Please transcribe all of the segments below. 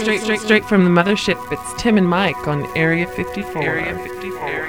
straight from the mothership. It's Tim and Mike on Area 54. Area 54.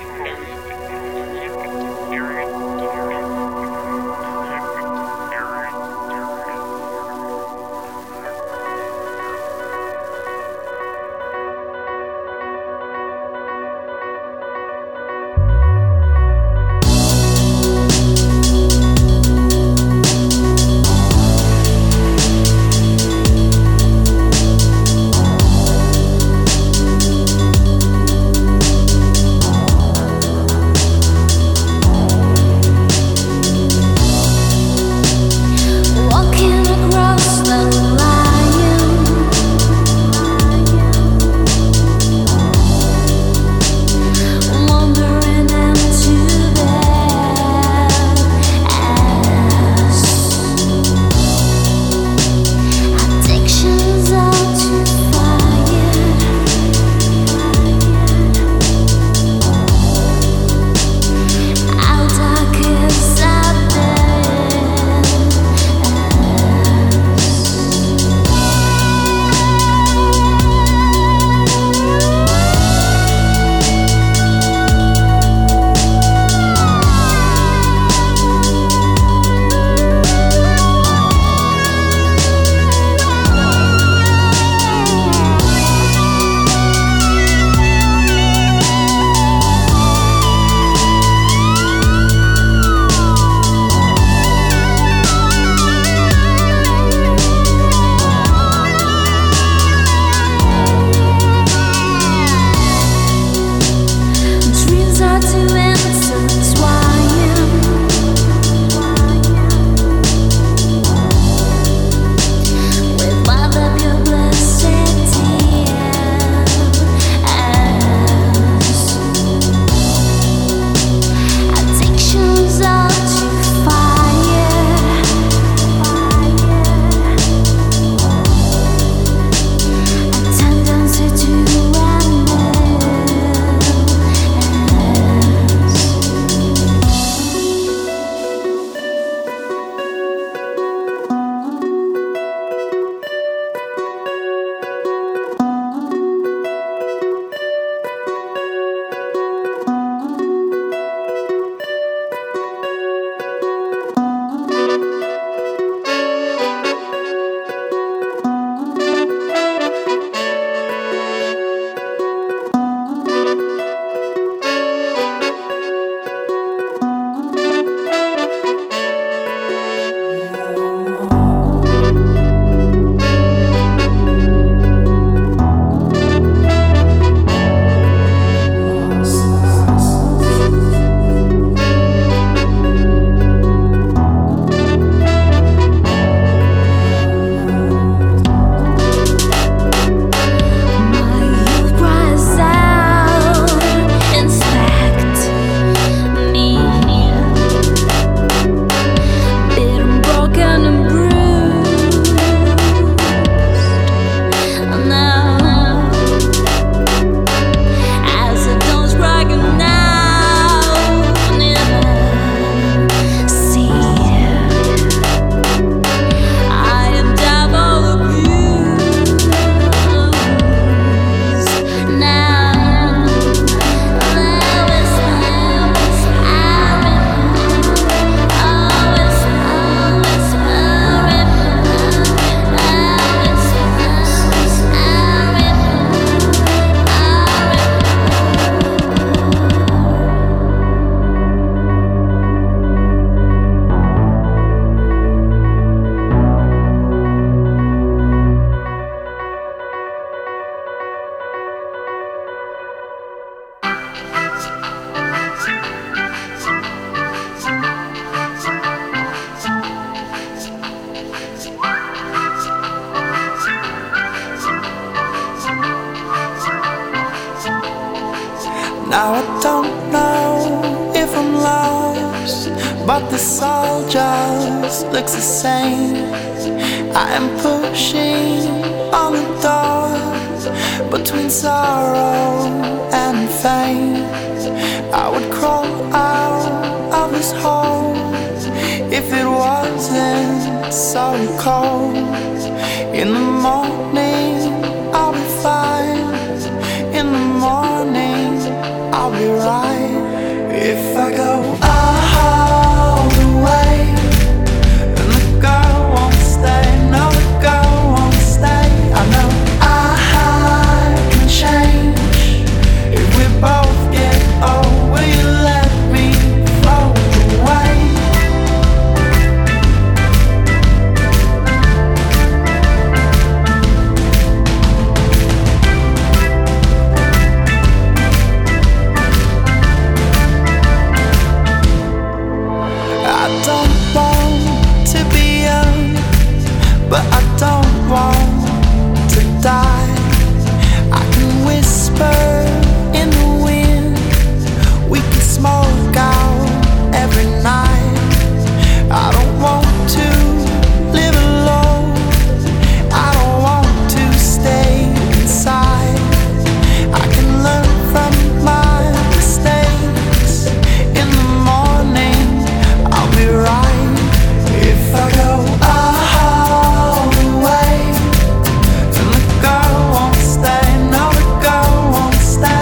Now I don't know if I'm lost, but this all just looks the same. I am pushing on the door between sorrow and fame. I would crawl out of this hole if it wasn't so cold. In the morning If I go all the way, and the girl won't stay, no, the girl won't stay. I know I can change. If we both get old, will you let me float away? I don't want to be young, but I don't want to die. I can whisper in the wind, we can smoke out every night. I don't want to live alone, I don't want to stay inside. I can learn from my mistakes. In the morning I'll be right. If I go all the way, and the girl won't stay, no, the girl won't stay.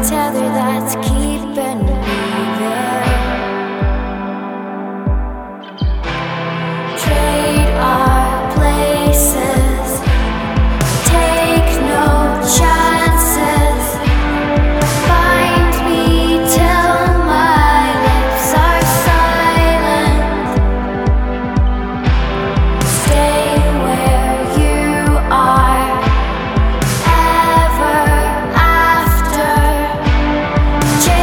tether that's keeping me there. Trade our places, take no chances. Find me till my lips are silent. Stay where you are ever after.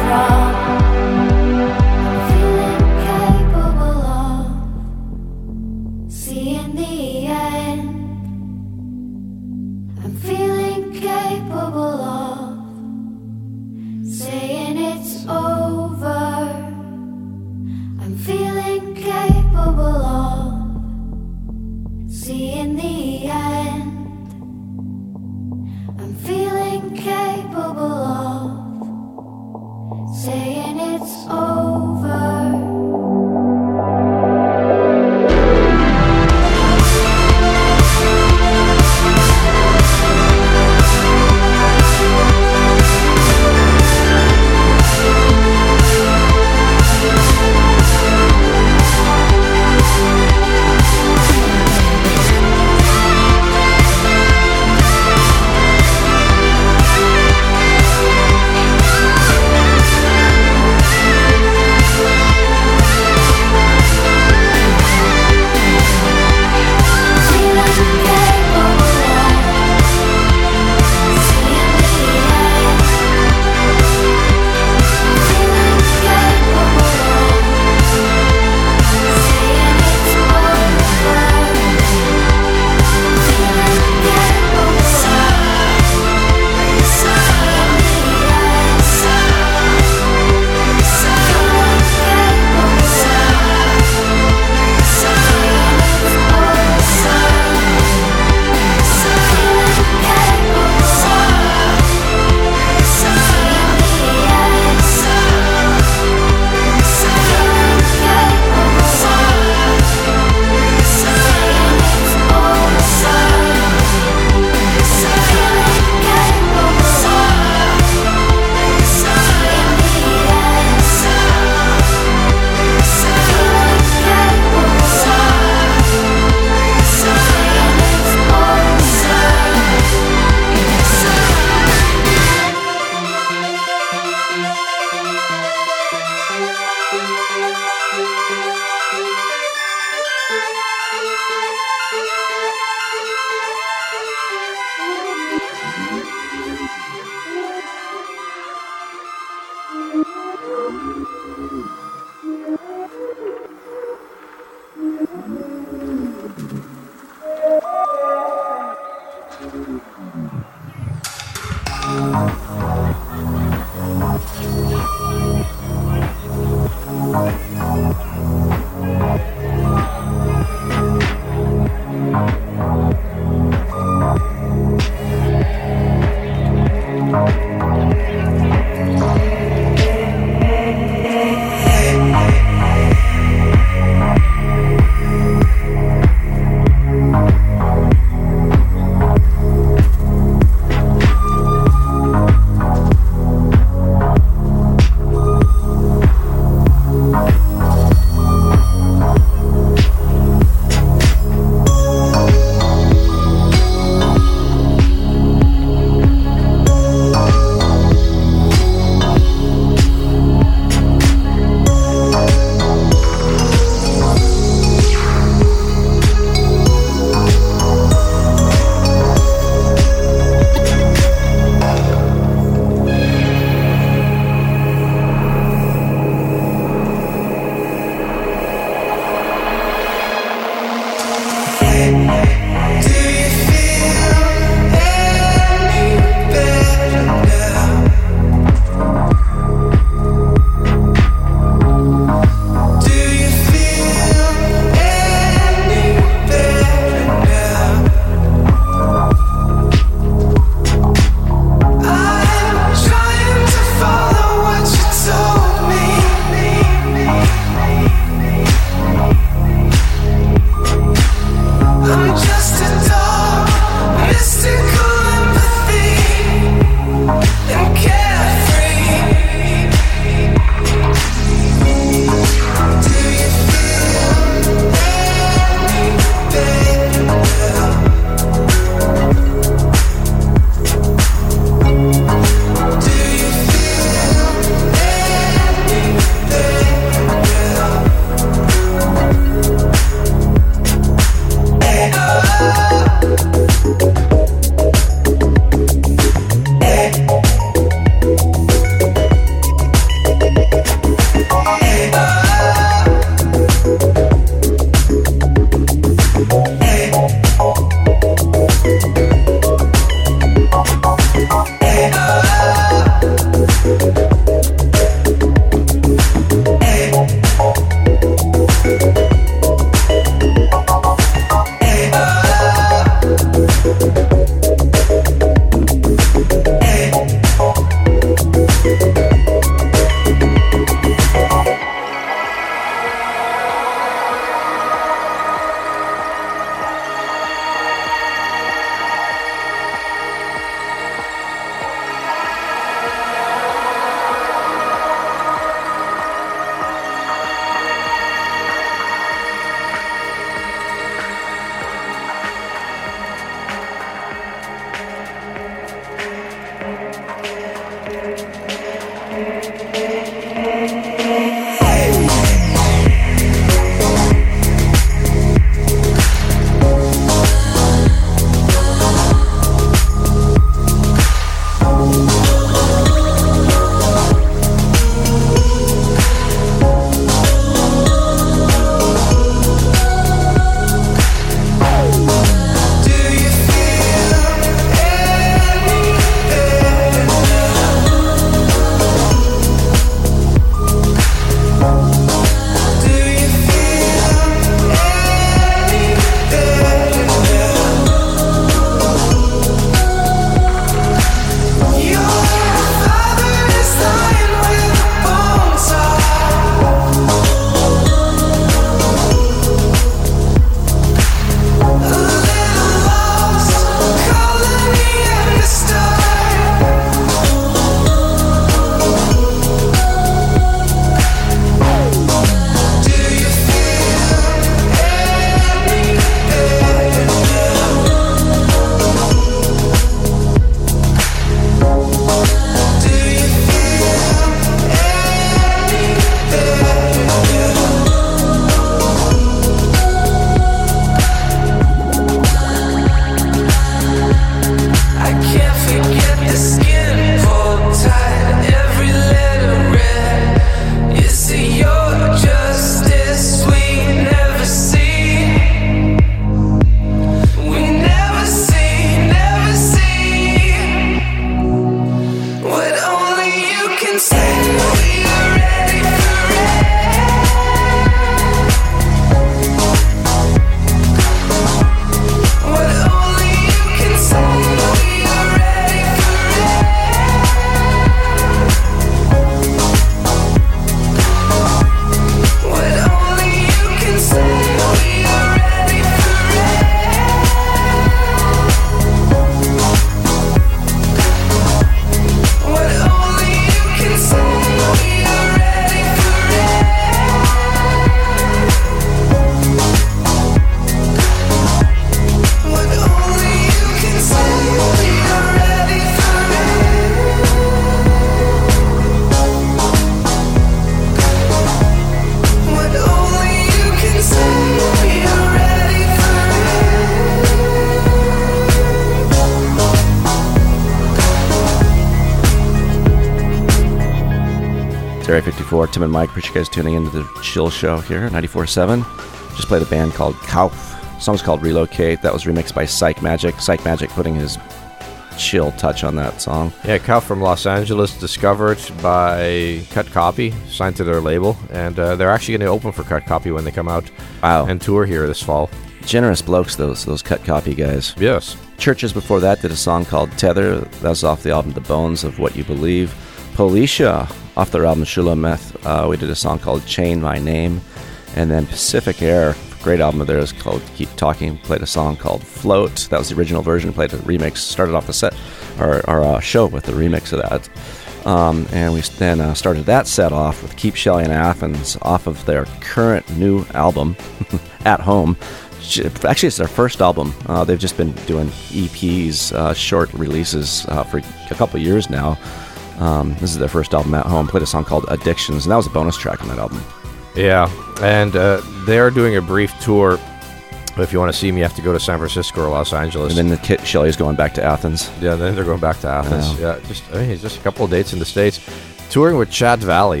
It's Area 54. Tim and Mike, appreciate you guys tuning into the Chill Show here, 94.7. Just played a band called Kauf. The song's called Relocate. That was remixed by Psych Magic. Psych Magic putting his chill touch on that song. Yeah, Kauf from Los Angeles, discovered by Cut Copy, signed to their label, and they're actually going to open for Cut Copy when they come out and tour here this fall. Generous blokes, those Cut Copy guys. Yes. Churches before that did a song called Tether. That was off the album The Bones of What You Believe. Policia, off their album Shulameth, we did a song called Chain My Name. And then Pacific Air, great album of theirs called Keep Talking, played a song called Float. That was the original version, played a remix, started off the set, our show with the remix of that. And we then started that set off with Keep Shelling Athens off of their current new album, At Home. Actually, it's their first album. They've just been doing EPs, short releases for a couple years now. This is their first album, At Home. Played a song called Addictions, and that was a bonus track on that album. Yeah, and they're doing a brief tour. If you want to see them, you have to go to San Francisco or Los Angeles. And then the Kit Shelley's going back to Athens. Yeah, then they're going back to Athens. Yeah, just a couple of dates in the States. Touring with Chad Valley.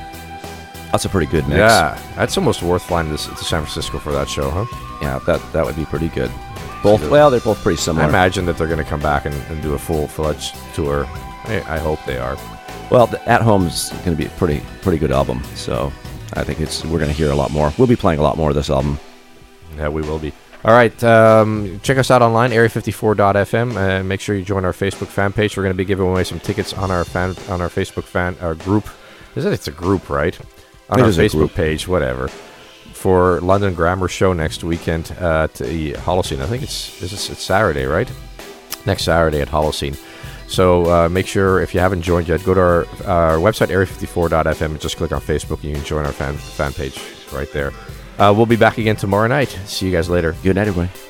That's a pretty good mix. Yeah, that's almost worth flying to San Francisco for that show, huh? Yeah, that would be pretty good. They're both pretty similar. I imagine that they're going to come back and do a full-fledged tour. I hope they are. Well, At Home is going to be a pretty good album, so I think we're going to hear a lot more. We'll be playing a lot more of this album. Yeah, we will be. All right, check us out online, area54.fm. Make sure you join our Facebook fan page. We're going to be giving away some tickets on our Facebook fan group. It's a group, right? On our Facebook page, whatever. For London Grammar Show next weekend at the Holocene. I think it's Saturday, right? Next Saturday at Holocene. So make sure, if you haven't joined yet, go to our website, area54.fm, and just click on Facebook, and you can join our fan page right there. We'll be back again tomorrow night. See you guys later. Good night, everybody.